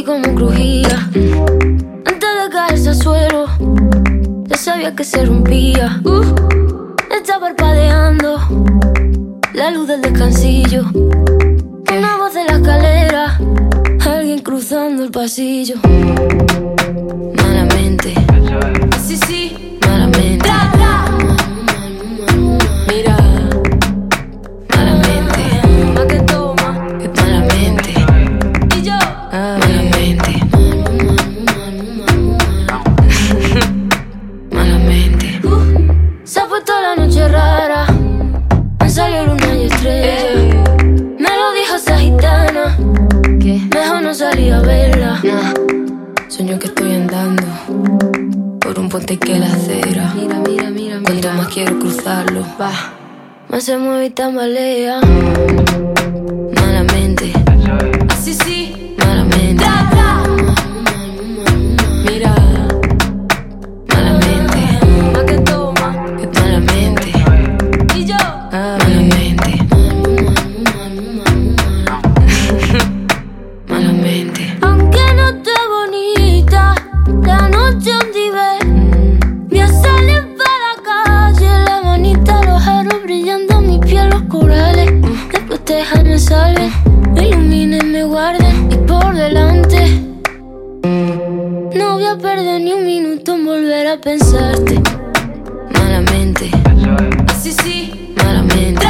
como crujía. Antes de caerse al suelo, ya sabía que se rompía. Está parpadeando la luz del descansillo. Una voz de la escalera, alguien cruzando el pasillo. Malamente, sí, sí, malamente. Mira, malamente, más que toma, que malamente. Y yo, malamente. Malamente. Se ha puesto la noche rara, me salió luna y estrella. Me lo dijo esa gitana, que mejor no salí a verla. Sueño que estoy andando por un puente que la acera. Mira, mira, mira, cuanto más quiero cruzarlo, más se mueve y tambalea. Malamente, así sí, malamente. Mira, malamente, más que toma, que malamente. Y yo, malamente. Malamente. Aunque no esté bonita, la noche donde ve, voy a salir para la calle, la manita, los aros brillando, mi piel, los corales. Me protejan, me salven, me iluminen, me guarden. Y por delante, no voy a perder ni un minuto en volver a pensarte. Malamente, así sí, malamente.